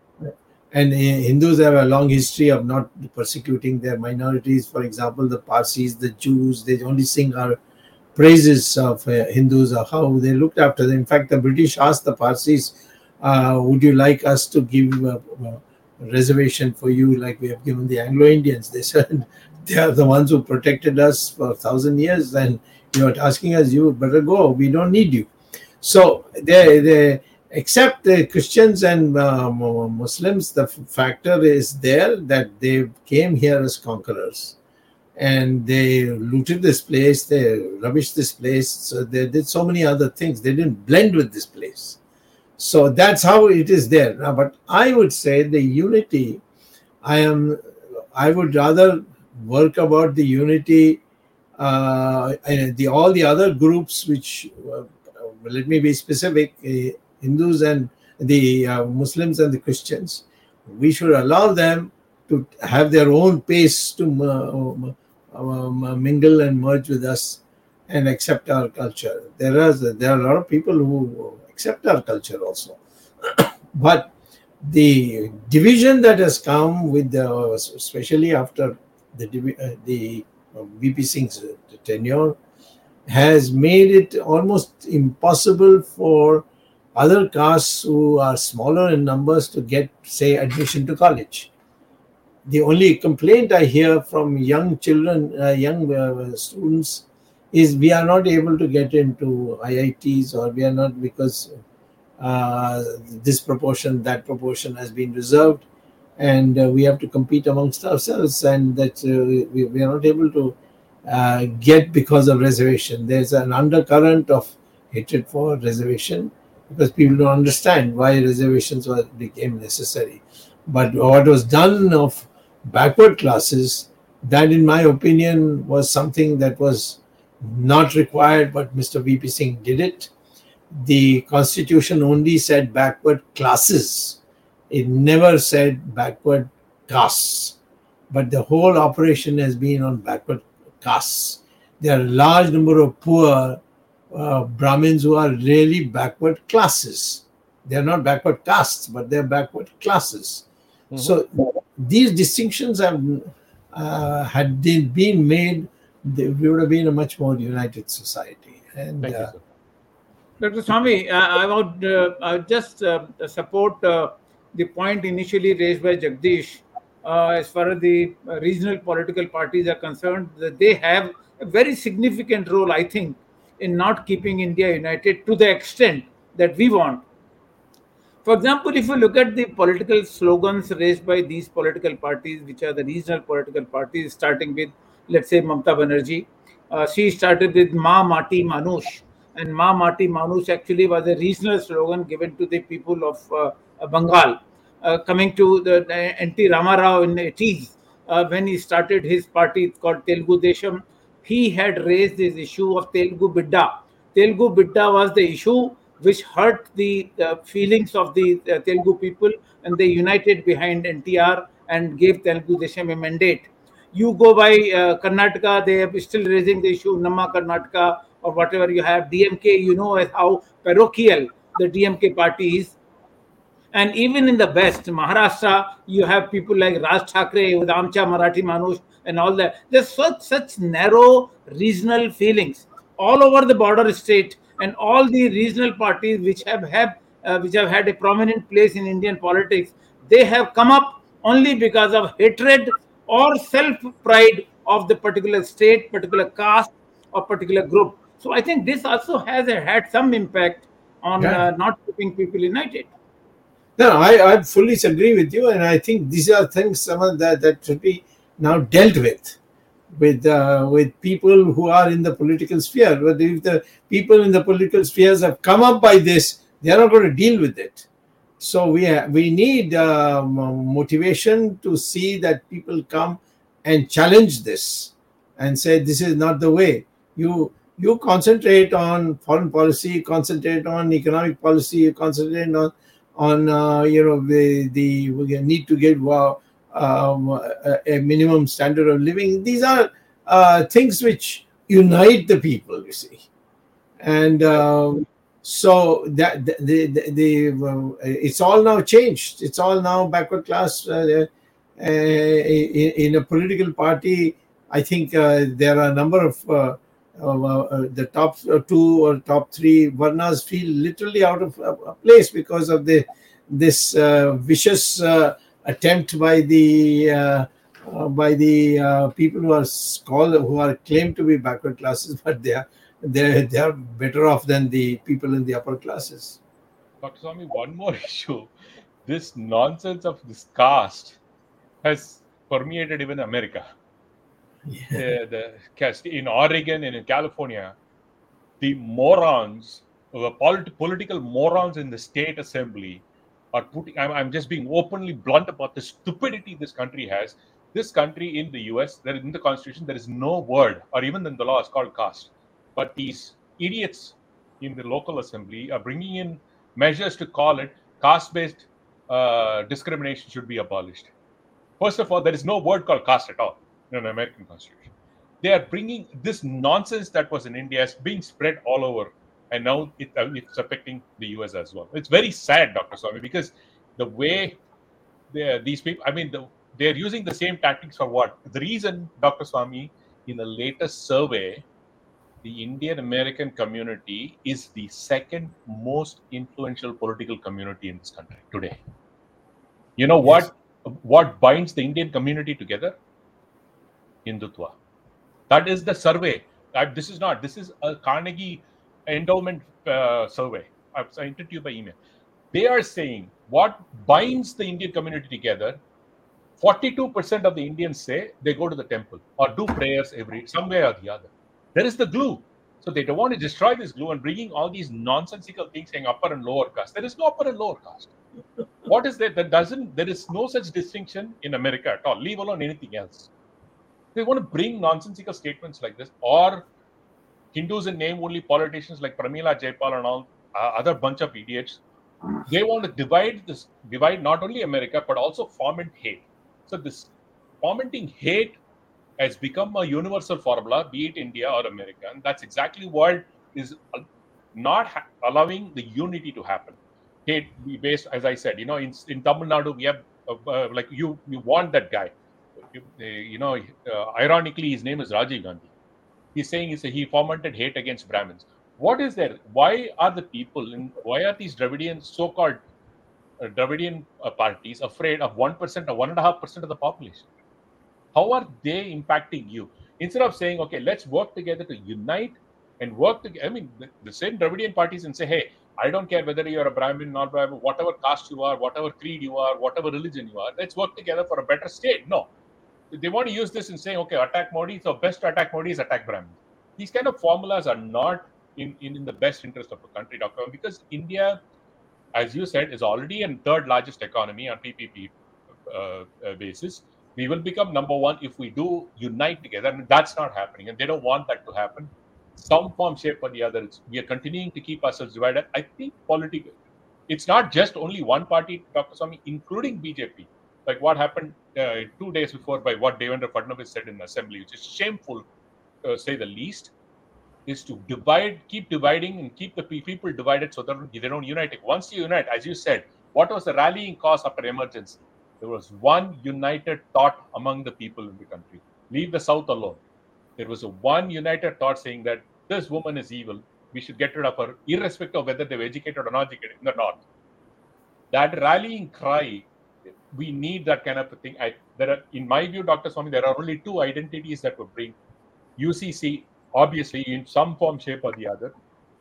And uh, Hindus have a long history of not persecuting their minorities. For example, the Parsis, the Jews, they only sing our praises of uh, Hindus, of how they looked after them. In fact, the British asked the Parsis, uh, would you like us to give a, a reservation for you like we have given the Anglo-Indians? They said, they are the ones who protected us for a thousand years, and you're asking us, you better go, we don't need you. So they, they except the Christians and uh, Muslims, the factor is there that they came here as conquerors. And they looted this place, they rubbished this place, so they did so many other things. They didn't blend with this place. So that's how it is there. Now, but I would say the unity, I am, I would rather work about the unity, uh, and the all the other groups which, uh, let me be specific, uh, Hindus and the uh, Muslims and the Christians, we should allow them to have their own pace to uh, Um, mingle and merge with us and accept our culture. There are there are a lot of people who accept our culture also, but the division that has come with the, especially after the uh, the V P Singh's tenure, has made it almost impossible for other castes who are smaller in numbers to get, say, admission to college. The only complaint I hear from young children, uh, young uh, students, is we are not able to get into I I Ts, or we are not, because uh, this proportion, that proportion has been reserved, and uh, we have to compete amongst ourselves, and that uh, we, we are not able to uh, get because of reservation. There's an undercurrent of hatred for reservation because people don't understand why reservations were, became necessary. But what was done of backward classes, that in my opinion was something that was not required, but Mister V P Singh did it. The constitution only said backward classes. It never said backward castes. But the whole operation has been on backward castes. There are a large number of poor uh, Brahmins who are really backward classes. They are not backward castes, but they are backward classes. Mm-hmm. So these distinctions have, uh, had they been made, they, we would have been a much more united society. And Thank uh, you, sir. Doctor Swami, uh, I would uh, I would just uh, support uh, the point initially raised by Jagdish uh, as far as the regional political parties are concerned, that they have a very significant role, I think, in not keeping India united to the extent that we want. For example, if you look at the political slogans raised by these political parties, which are the regional political parties, starting with, let's say, Mamata Banerjee, uh, she started with Ma Mati Manush, and Ma Mati Manush actually was a regional slogan given to the people of uh, Bengal. uh, coming to the, the N T Rama Rao in the eighties, uh, when he started his party called Telugu Desam, he had raised this issue of Telugu Bidda. Telugu Bidda was the issue which hurt the uh, feelings of the uh, Telugu people, and they united behind N T R and gave Telugu Desam a mandate. You go by uh, Karnataka, they are still raising the issue, Namma Karnataka, or whatever you have. D M K, you know as how parochial the D M K party is. And even in the West, Maharashtra, you have people like Raj Thackeray with Amcha Marathi Manush and all that. There's such such narrow regional feelings all over the border state, and all the regional parties which have, have uh, which have had a prominent place in Indian politics, they have come up only because of hatred or self pride of the particular state, particular caste, or particular group. So I think this also has a, had some impact on Yeah. uh, not keeping people united. No, I, I fully agree with you, and I think these are things some of that that should be now dealt with, with uh, with people who are in the political sphere. But if the people in the political spheres have come up by this, they are not going to deal with it. So we ha- we need um, motivation to see that people come and challenge this and say this is not the way. You you concentrate on foreign policy, concentrate on economic policy, you concentrate on on uh, you know the the we need to give uh, um, a, a minimum standard of living. These are uh, things which unite the people, you see, and uh, so that the the, the, the uh, it's all now changed. It's all now backward class. Uh, uh, in, in a political party, I think uh, there are a number of uh, uh, uh, the top two or top three varnas feel literally out of uh, place because of the this uh, vicious uh, attempt by the uh, uh, by the uh, people who are called who are claimed to be backward classes, but they are they they are better off than the people in the upper classes. Doctor Swami, one more issue. This nonsense of this caste has permeated even America. Yeah. The, the in Oregon and in California, the morons, the polit- political morons in the state assembly are putting. I'm, I'm just being openly blunt about the stupidity this country has. This country in the U S, there in the Constitution, there is no word, or even in the law, it's called caste. But these idiots in the local assembly are bringing in measures to call it caste-based uh, discrimination should be abolished. First of all, there is no word called caste at all in an American Constitution. They are bringing this nonsense that was in India is being spread all over, and now it, uh, it's affecting the U S as well. It's very sad, Doctor Swami, because the way these people, I mean, the, they're using the same tactics for what? The reason, Doctor Swami, in the latest survey, the Indian American community is the second most influential political community in this country today. You know what? Yes. What binds the Indian community together? Hindutva. That is the survey. I, this is not. This is a Carnegie endowment uh, survey. I've sent it to you by email. They are saying what binds the Indian community together. forty-two percent of the Indians say they go to the temple or do prayers every some way or the other. There is the glue. So they don't want to destroy this glue and bringing all these nonsensical things saying upper and lower caste. There is no upper and lower caste. What is there? That doesn't. There is no such distinction in America at all. Leave alone anything else. They want to bring nonsensical statements like this, or Hindus in name only politicians like Pramila Jayapal and all uh, other bunch of idiots. They want to divide this, divide not only America but also foment hate. So this fomenting hate has become a universal formula, be it India or America, and that's exactly what is not ha- allowing the unity to happen. Hate based, as I said, you know, in, in Tamil Nadu we have uh, uh, like you you want that guy. You, uh, you know, uh, ironically, his name is Rajiv Gandhi. He's saying he's, he fomented hate against Brahmins. What is there? Why are the people, in, why are these Dravidian, so-called uh, Dravidian uh, parties afraid of one percent or one point five percent of the population? How are they impacting you? Instead of saying, okay, let's work together to unite and work together. I mean, the, the same Dravidian parties and say, hey, I don't care whether you're a Brahmin, not Brahmin, whatever caste you are, whatever creed you are, whatever religion you are, let's work together for a better state. No. They want to use this in saying, okay, attack Modi, so best to attack Modi is attack Brahmins. These kind of formulas are not in, in, in the best interest of the country, Doctor, because India as you said, is already a third largest economy on P P P uh, uh, basis. We will become number one if we do unite together, and that's not happening, and they don't want that to happen. Some form, shape, or the other, it's, we are continuing to keep ourselves divided. I think political, it's not just only one party, Doctor Swami, including B J P. Like what happened uh, two days before by what Devendra Fadnavis said in assembly, which is shameful, uh, say the least, is to divide, keep dividing and keep the people divided so that they don't unite. Once you unite, as you said, what was the rallying cause after emergency? There was one united thought among the people in the country. Leave the South alone. There was a one united thought saying that this woman is evil. We should get rid of her, irrespective of whether they're educated or not educated in the North. That rallying cry, we need that kind of a thing. I, there are, in my view, Doctor Swami, there are only two identities that would bring U C C, obviously, in some form, shape, or the other.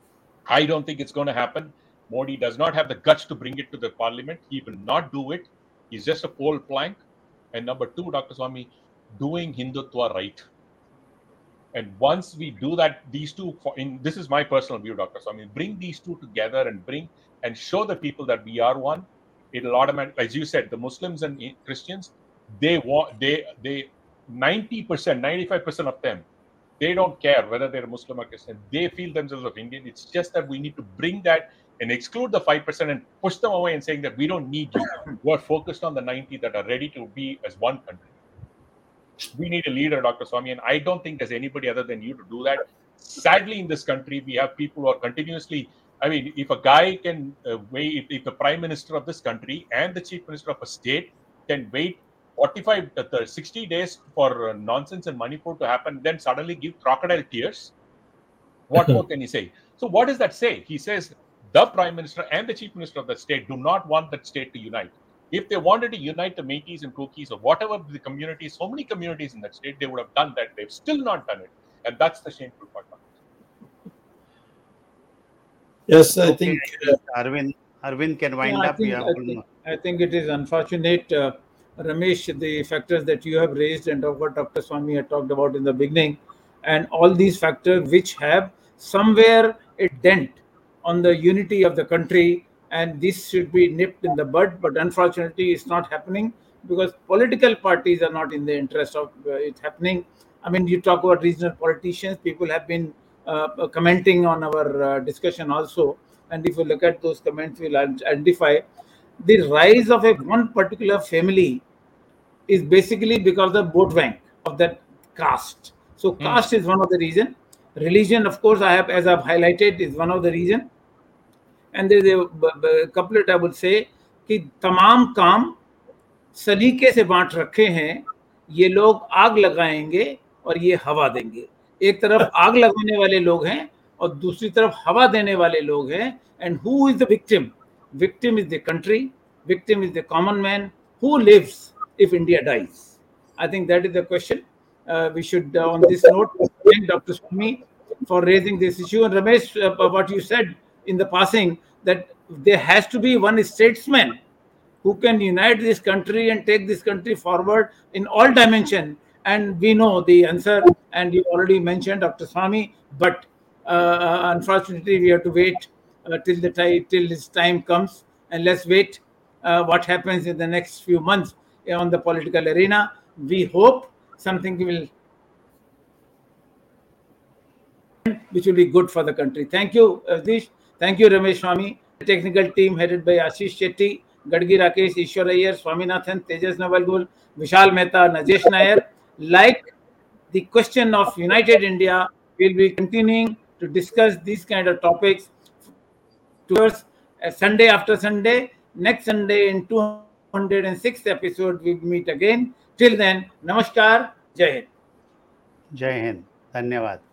I don't think it's going to happen. Modi does not have the guts to bring it to the parliament. He will not do it. He's just a pole plank. And number two, Doctor Swami, doing Hindutva right. And once we do that, these two, in, this is my personal view, Doctor Swami, bring these two together and bring and show the people that we are one. It'll automatically, as you said, the Muslims and Christians, they want, they, they, ninety percent, ninety-five percent of them, they don't care whether they're Muslim or Christian. They feel themselves of Indian. It's just that we need to bring that and exclude the five percent and push them away and saying that we don't need you. We're focused on the ninety that are ready to be as one country. We need a leader, Doctor Swami, and I don't think there's anybody other than you to do that. Sadly, in this country, we have people who are continuously, I mean, if a guy can uh, wait, if the Prime Minister of this country and the Chief Minister of a state can wait forty-five, uh, sixty days for uh, nonsense in Manipur to happen, then suddenly give crocodile tears, what more can he say? So what does that say? He says the Prime Minister and the Chief Minister of the state do not want that state to unite. If they wanted to unite the Métis and Kukis or whatever the communities, so many communities in that state, they would have done that. They've still not done it. And that's the shameful part. Yes, I Okay, think uh, Arvind, Arvind can wind Yeah, I up. We think, have I think, I think it is unfortunate, uh, Ramesh, the factors that you have raised and what Doctor Swami had talked about in the beginning, and all these factors which have somewhere a dent on the unity of the country, and this should be nipped in the bud, but unfortunately it's not happening because political parties are not in the interest of uh, it happening. I mean, you talk about regional politicians, people have been uh, commenting on our uh, discussion also, and if you look at those comments, we'll identify the rise of a one particular family is basically because of vote bank of that caste. So caste mm. is one of the reason. Religion, of course, I have, as I've highlighted, is one of the reason. And there's a, a couplet I would say कि तमाम काम सलीके से बांट रखे हैं, ये लोग आग लगाएंगे और ये हवा देंगे. एक तरफ आग लगाने वाले लोग हैं और दूसरी तरफ हवा देने वाले लोग हैं. And who is the victim? Victim is the country. Victim is the common man. Who lives if India dies? I think that is the question. Uh, we should, uh, on this note, thank Doctor Swami for raising this issue. And Ramesh, uh, what you said in the passing, that there has to be one statesman who can unite this country and take this country forward in all dimensions. And we know the answer, and you already mentioned Doctor Swami, but uh, unfortunately we have to wait uh, till the time, till this time comes, and let's wait uh, what happens in the next few months on the political arena. We hope something will, which will be good for the country. Thank you, Avdish. Thank you, Ramesh Swami. The technical team headed by Ashish Shetty, Gadgi Rakesh, Ishwar Iyer, Swaminathan, Tejas Navalgul, Vishal Mehta, Najesh Nair. Like the question of United India, we'll be continuing to discuss these kind of topics towards uh, Sunday after Sunday. Next Sunday in two hundred sixth episode, we'll meet again. Till then, Namaskar, Jai Hind. Jai Hind. Dhanyavad.